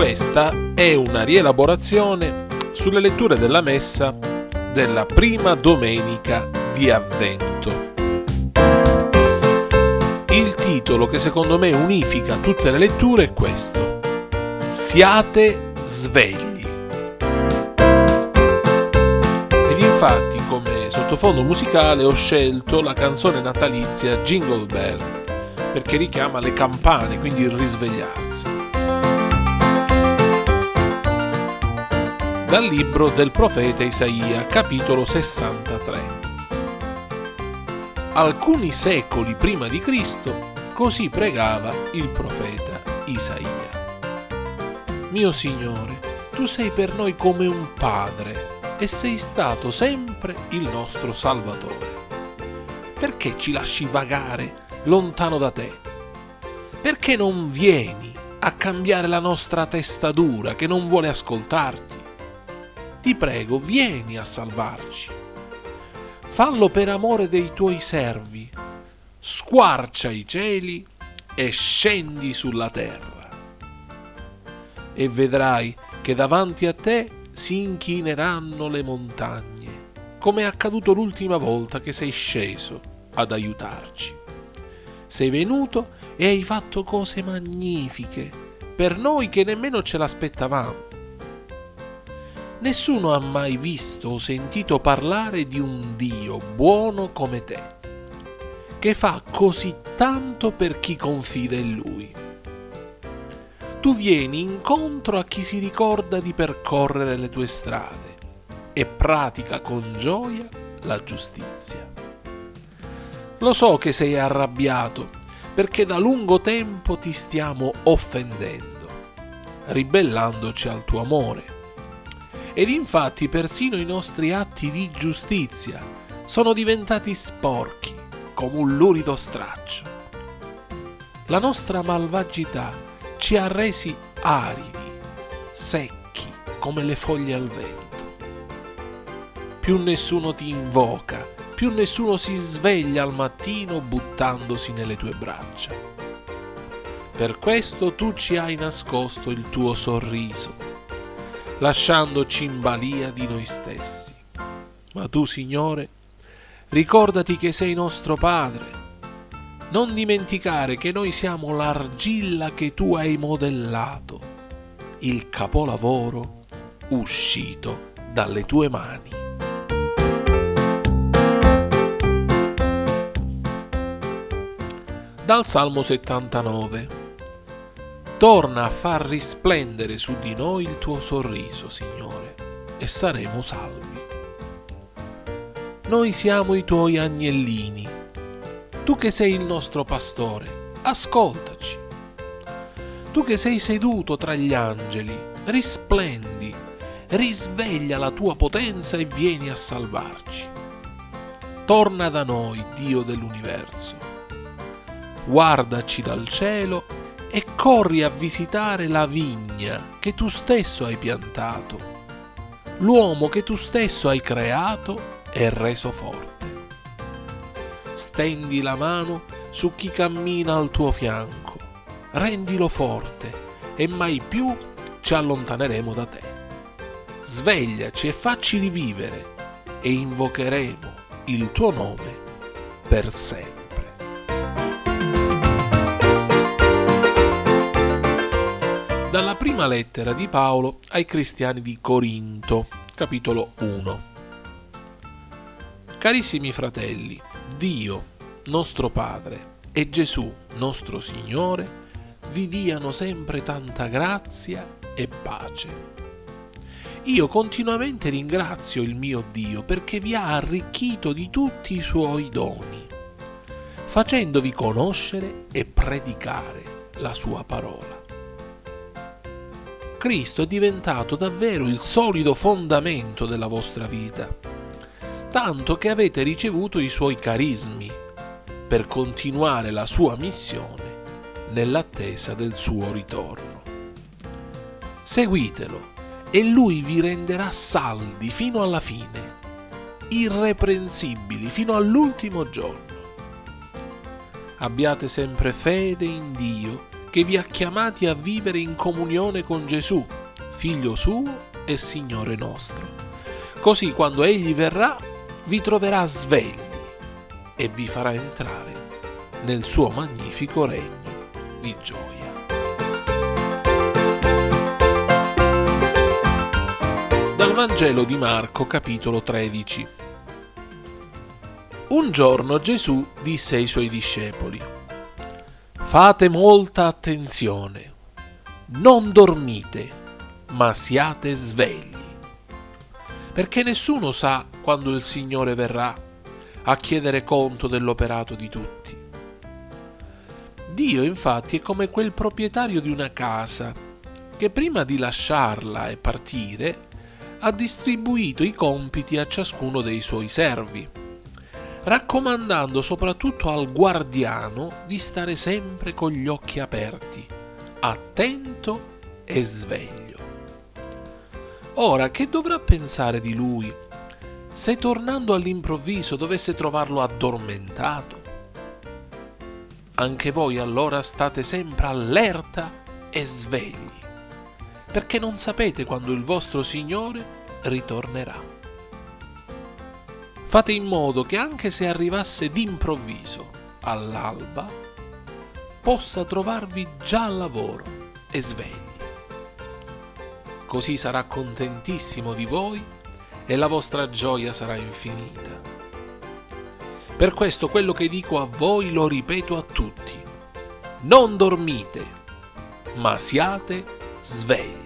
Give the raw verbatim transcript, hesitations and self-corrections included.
Questa è una rielaborazione sulle letture della Messa della prima domenica di Avvento. Il titolo che secondo me unifica tutte le letture è questo: Siate svegli. Ed infatti come sottofondo musicale ho scelto la canzone natalizia Jingle Bell, perché richiama le campane, quindi il risvegliarsi. Dal libro del profeta Isaia, capitolo sessantatré. Alcuni secoli prima di Cristo, così pregava il profeta Isaia. Mio Signore, tu sei per noi come un padre e sei stato sempre il nostro Salvatore. Perché ci lasci vagare lontano da te? Perché non vieni a cambiare la nostra testa dura che non vuole ascoltarti? Ti prego, vieni a salvarci. Fallo per amore dei tuoi servi. Squarcia i cieli e scendi sulla terra. E vedrai che davanti a te si inchineranno le montagne, come è accaduto l'ultima volta che sei sceso ad aiutarci. Sei venuto e hai fatto cose magnifiche per noi che nemmeno ce l'aspettavamo. Nessuno ha mai visto o sentito parlare di un Dio buono come te, che fa così tanto per chi confida in Lui. Tu vieni incontro a chi si ricorda di percorrere le tue strade e pratica con gioia la giustizia. Lo so che sei arrabbiato perché da lungo tempo ti stiamo offendendo, ribellandoci al tuo amore. Ed infatti persino i nostri atti di giustizia sono diventati sporchi come un lurido straccio. La nostra malvagità ci ha resi aridi, secchi come le foglie al vento. Più nessuno ti invoca, più nessuno si sveglia al mattino buttandosi nelle tue braccia. Per questo tu ci hai nascosto il tuo sorriso, lasciandoci in balia di noi stessi. Ma tu, Signore, ricordati che sei nostro Padre. Non dimenticare che noi siamo l'argilla che tu hai modellato, il capolavoro uscito dalle tue mani. Dal Salmo settantanove. Torna a far risplendere su di noi il tuo sorriso, Signore, e saremo salvi. Noi siamo i tuoi agnellini. Tu che sei il nostro pastore, ascoltaci. Tu che sei seduto tra gli angeli, risplendi, risveglia la tua potenza e vieni a salvarci. Torna da noi, Dio dell'universo. Guardaci dal cielo e corri a visitare la vigna che tu stesso hai piantato, l'uomo che tu stesso hai creato e reso forte. Stendi la mano su chi cammina al tuo fianco, rendilo forte e mai più ci allontaneremo da te. Svegliaci e facci rivivere e invocheremo il tuo nome per sempre. Dalla prima lettera di Paolo ai cristiani di Corinto, capitolo uno. Carissimi fratelli, Dio, nostro Padre, e Gesù, nostro Signore, vi diano sempre tanta grazia e pace. Io continuamente ringrazio il mio Dio perché vi ha arricchito di tutti i suoi doni, facendovi conoscere e predicare la sua parola. Cristo è diventato davvero il solido fondamento della vostra vita, tanto che avete ricevuto i suoi carismi per continuare la sua missione nell'attesa del suo ritorno. Seguitelo e lui vi renderà saldi fino alla fine, irreprensibili fino all'ultimo giorno. Abbiate sempre fede in Dio che vi ha chiamati a vivere in comunione con Gesù, Figlio suo e Signore nostro. Così quando Egli verrà vi troverà svegli e vi farà entrare nel suo magnifico regno di gioia. Dal Vangelo di Marco, capitolo tredici. Un giorno Gesù disse ai suoi discepoli: «Fate molta attenzione, non dormite, ma siate svegli, perché nessuno sa quando il Signore verrà a chiedere conto dell'operato di tutti. Dio, infatti, è come quel proprietario di una casa che prima di lasciarla e partire ha distribuito i compiti a ciascuno dei suoi servi, raccomandando soprattutto al guardiano di stare sempre con gli occhi aperti, attento e sveglio. Ora, che dovrà pensare di lui se tornando all'improvviso dovesse trovarlo addormentato? Anche voi allora state sempre allerta e svegli, perché non sapete quando il vostro Signore ritornerà. Fate in modo che anche se arrivasse d'improvviso all'alba, possa trovarvi già al lavoro e svegli. Così sarà contentissimo di voi e la vostra gioia sarà infinita. Per questo quello che dico a voi lo ripeto a tutti: non dormite, ma siate svegli».